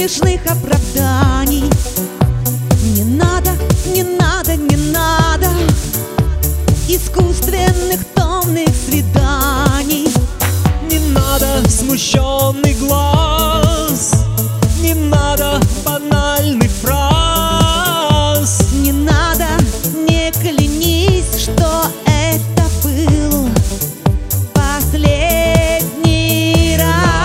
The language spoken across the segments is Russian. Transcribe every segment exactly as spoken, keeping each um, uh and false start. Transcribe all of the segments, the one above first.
смешных оправданий. Не надо, не надо, не надо искусственных томных свиданий. Не надо смущенный глаз, не надо банальных фраз. Не надо, не клянись, что это был последний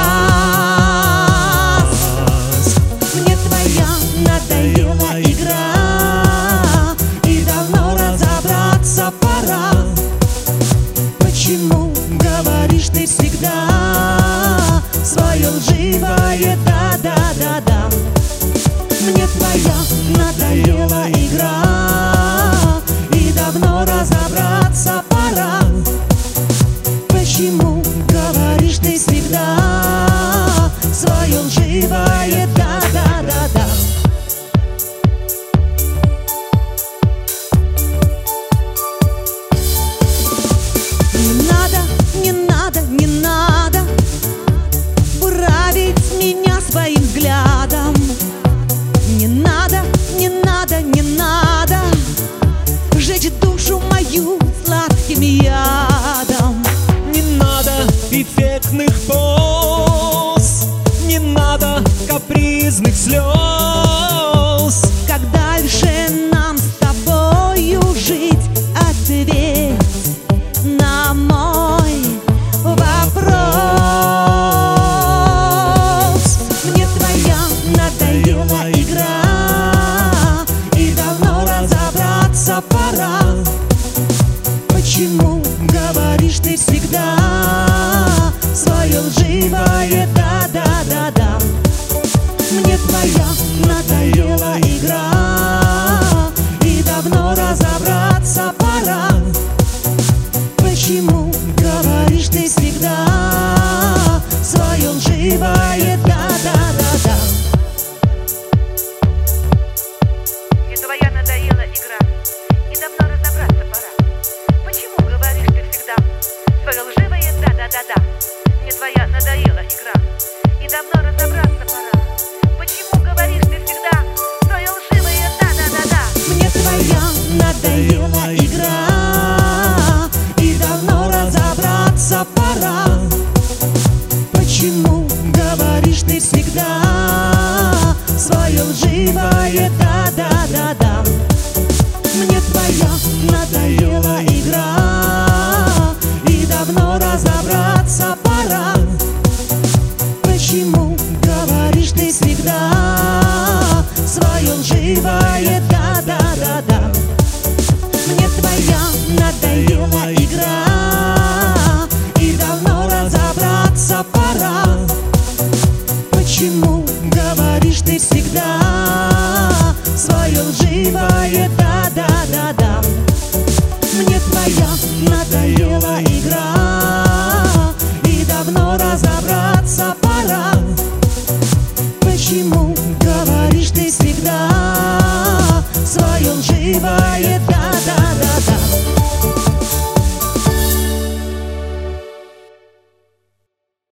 раз. Мне твоя надоела игра, и давно разобраться пора. Почему говоришь ты всегда свое лживое да-да-да-да? Мне твоя надоела игра, и давно разобраться пора. Почему говоришь ты всегда свое лживое да-да-да-да? Не надо, не надо, не надо буравить меня своим взглядом. Не надо, не надо, не надо жечь душу мою сладким ядом. Не надо эффектных поз, не надо капризных слез. Как дальше нам с тобою жить? Ответь на мой вопрос. Мне твоя надоела игра, и давно разобраться пора. Почему говоришь ты всегда свое лживое да-да-да-да? Мне твоя надоела игра, и давно разобраться пора. Почему говоришь ты всегда свое лживое да-да-да-да? Мне твоя надоела игра, и давно разобраться пора. Почему говоришь ты всегда свое лживое да-да-да-да? Мне твоя надоела игра, и давно разобраться пора. Почему говоришь ты всегда свое лживое да-да-да-да? Мне твоя надоела игра, и давно разобраться пора. Почему говоришь ты всегда свое лживое да-да-да-да?